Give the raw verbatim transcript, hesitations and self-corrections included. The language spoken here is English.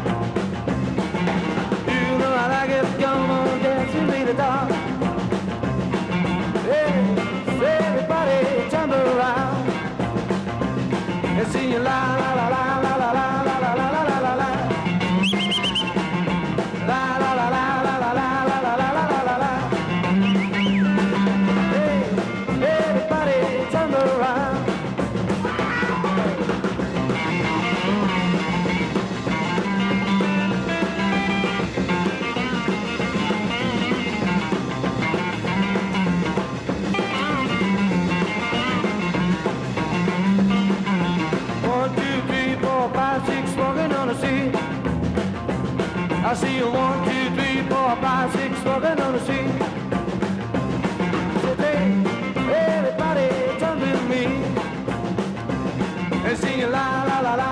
You know I like it, come on, dance with me, the dog. Hey, say everybody jump around and sing you la la la la la la la la la la la la la. La la la la la la la la la la la la la. Hey, everybody jump around. I see you one, two, three, four, five, six, walking on the street. Today, everybody jump with me and sing la la la la.